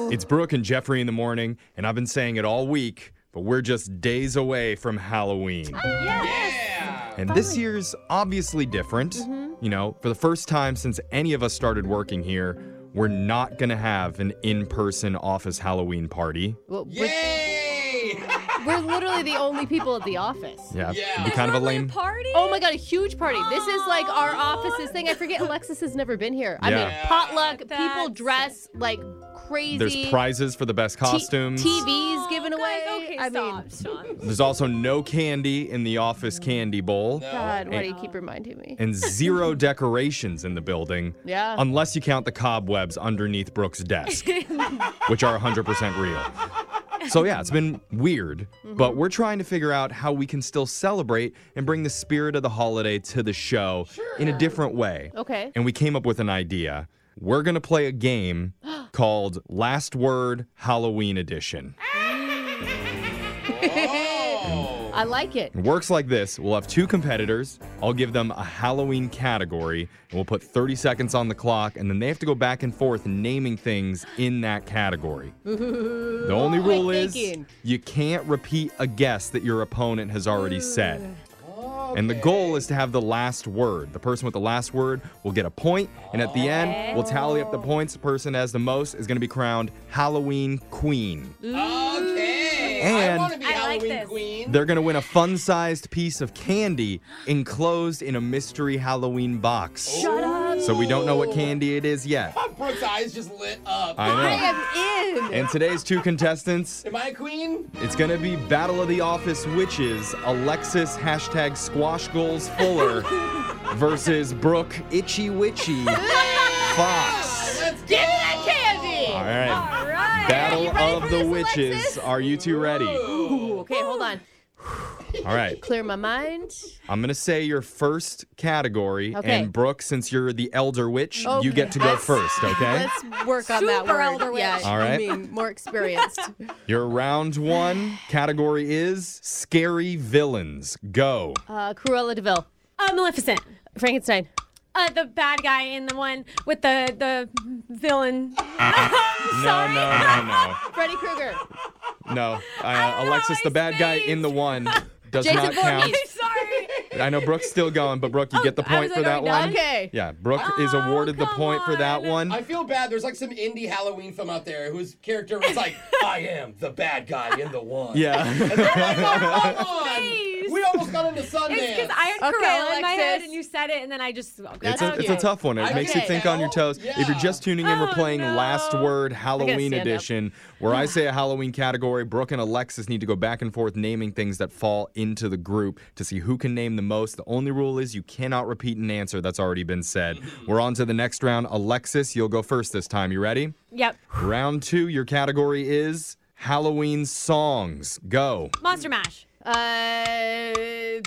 It's Brooke and Jeffrey in the morning, and I've been saying it all week, but we're just days away from Halloween. Yeah! And this year's obviously different. You know, for the first time since any of us started working here, we're not going to have an in-person office Halloween party. Well, Yay! we're literally the only people at the office. Yeah, Yeah. it'd be kind of a lame... party? Oh my god, a huge party. This is like our office's thing. I forget Alexis has never been here. I mean, Yeah. potluck, people That's- dress like crazy. There's prizes for the best costumes. TVs given away. Okay, I stop, mean, stop. There's also no candy in the office candy bowl. God, why do you keep reminding me? And 0 decorations in the building. Yeah. Unless you count the cobwebs underneath Brooke's desk, which are 100% real. So yeah, it's been weird, but we're trying to figure out how we can still celebrate and bring the spirit of the holiday to the show in a different way. Okay. And we came up with an idea. We're going to play a game called Last Word Halloween Edition. Oh! I like it. It works like this. We'll have 2 competitors. I'll give them a Halloween category, and we'll put 30 seconds on the clock, and then they have to go back and forth naming things in that category. The only rule is thinking. you can't repeat a guess that your opponent has already said. And the goal is to have the last word. The person with the last word will get a point, and at the end, we'll tally up the points. The person that has the most is going to be crowned Halloween Queen. Okay! And- I want to be I like Halloween this. queen. They're going to win a fun-sized piece of candy enclosed in a mystery Halloween box. Shut up. So we don't know what candy it is yet. Brooke's eyes just lit up. I I know. am in. And today's 2 contestants, Am I a queen? it's going to be Battle of the Office Witches, Alexis #SquashGoalsFuller versus Brooke Itchy Witchy Fox. Let's go! Give me that candy. All right. All right. Battle you ready of for the this, Witches. Alexis? Are you 2 ready? Ooh, okay, hold on. All right. Clear my mind. I'm going to say your first category. Okay. And Brooke, since you're the elder witch, you Okay. get to go first, okay? Let's work on that Super word. elder witch. Yeah, All right. I mean, more experienced. Your round 1 category is scary villains. Go. Cruella de Vil. Maleficent. Frankenstein. The bad guy in the one with the villain. No. Freddy Krueger. No. know Alexis, the his bad guy face. in the one does Jason not count. Voorhees. Sorry. I know Brooke's still going, but Brooke, you get the I point was for like, that are we one. done? Okay. Yeah, Brooke is awarded the come point for that on. one. I feel bad. There's like some indie Halloween film out there whose character was like, I am the bad guy in the one. Yeah. Come on! Face. We almost got into It's because Sundance. I had Okay, Cruella in my head Alexis. and you said it and then I just. It's a Okay. tough one. It I makes you can think on your toes. tell. If you're just tuning in, we're Oh, playing no. Last Word Halloween stand up. Edition, where I say a Halloween category. Brooke and Alexis need to go back and forth naming things that fall into the group to see who can name the most. The only rule is you cannot repeat an answer that's already been said. We're on to the next round. Alexis, you'll go first this time. You ready? Yep. Round 2, your category is Halloween songs. Go. Monster Mash. Halloween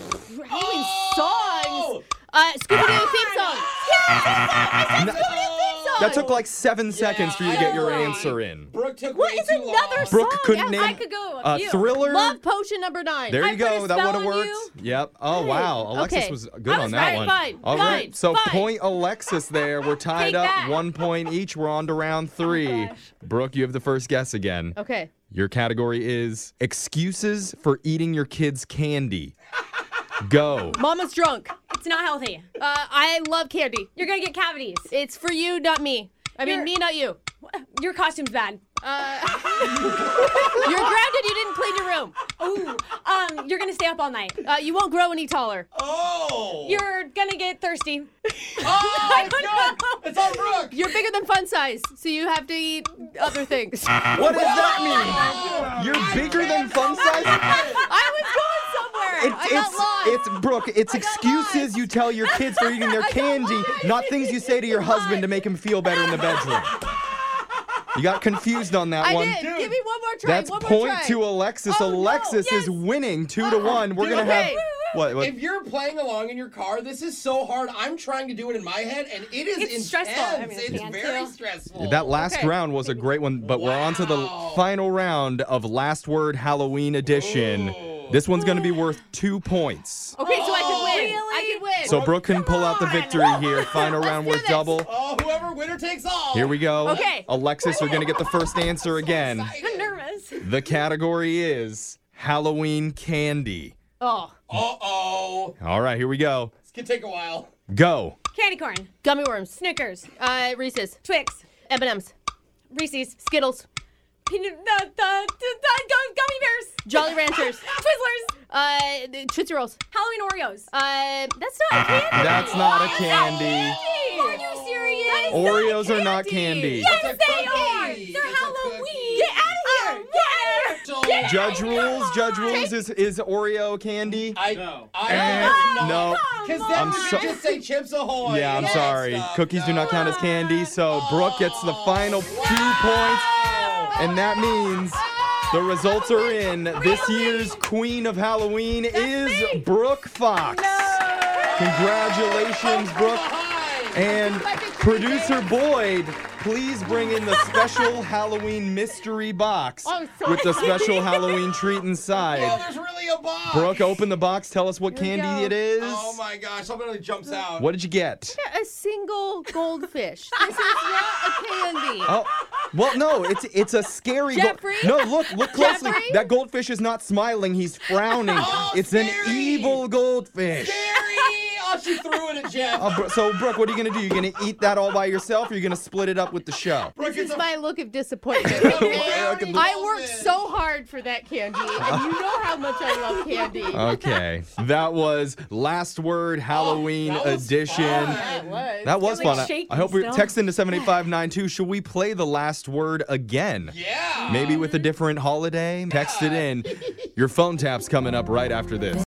Oh! songs. Scooby-Doo theme song. Scooby-Doo theme song. That took like 7 seconds for you to get your answer in. Brooke took What way is too another long. Brooke song? couldn't Yes, name I could go a few. Thriller. Love Potion number 9. There I you put go. a That would spell have on worked. you. Yep. Oh, wow. Alexis Okay. was good I on was that right. one. Fine, All fine, right. So fine. point Alexis there. We're tied Take up that. 1 point each. We're on to round 3. Brooke, you have the first guess again. Okay. Your category is excuses for eating your kids' candy. Go. Mama's drunk. It's not healthy. I love candy. You're gonna get cavities. It's for you, not me. I mean, You're- me, not you. Your costume's bad. You're grounded. You didn't clean your room. Ooh. You're gonna stay up all night. You won't grow any taller. Oh! You're gonna get thirsty. Oh, it's good. It's on Brooke. You're bigger than fun size, so you have to eat other things. What does that mean? You're bigger than fun size? I was going somewhere. I got lost. It's Brooke. It's excuses you tell your kids for eating their candy, not things you say to your husband to make him feel better in the bedroom. You got confused on that I one. did. Give me one more try. That's one more point try. to Alexis. Oh, no. Alexis is Yes. winning 2-1. We're gonna Okay. have what? If you're playing along in your car, this is so hard. I'm trying to do it in my head, and it is It's intense. stressful. I mean, It's yeah, very too. stressful. That last Okay. round was a great one, but we're on to the Wow. final round of Last Word Halloween Edition. Ooh. This one's going to be worth 2 points. Okay, so I can win. Really? I can win. So Brooke can pull out the victory here. Final round do worth this. double. Oh, whoever winner Winner takes all. Here we go. Okay. Alexis, you're going to get the first answer again. I'm nervous. The category is Halloween candy. Oh. Uh-oh. All right, here we go. This could take a while. Go. Candy corn. Gummy worms. Snickers. Reese's. Twix. M&M's. Reese's. Skittles. Peanut. Gummy bears. Jolly Ranchers. Twizzlers. Tootsie Rolls. Halloween Oreos. That's not a candy. That's not a candy. Are you serious? Oreos are not candy. Yes, It's a they cookie. are. It's They're a Halloween. cookie. Get out of here. Get out of here. Judge rules. Judge rules is Oreo candy. I No. no. Because then I'm we so- just say Chips Ahoy. Yeah, I'm and sorry. stuff. Cookies do not count as candy, so Oh. Brooke gets the final 2 points, and that means the results are in. This year's Queen of Halloween is Brooke Fox. Congratulations, Brooke. And producer Boyd, please bring in the special Halloween mystery box Oh, so with the special Halloween treat Oh, inside. there's really a box. Brooke, open the box. Tell us what Here we candy go. it is. Oh my gosh, something really jumps out. What did you get? A single goldfish. This is not a candy. Oh, well, no, it's a scary. Jeffrey? No, look closely. Jeffrey? That goldfish is not smiling. He's frowning. Oh, it's scary. an evil goldfish. Scary! Oh, she threw it at Jeff. So, Brooke, what are you gonna do? You gonna eat that all by yourself, or you gonna split it up with the show? Brooke, This it's is a my look of disappointment. Very I worked goldfish. so hard for that candy, and you know how much I love candy. Okay, that was Last Word Halloween that was edition. fun. That was. That was Feeling fun. shaky I hope we still. text into 78592. Should we play the last word again? Yeah. Maybe with a different holiday? Text it in. Your phone tap's coming up right after this.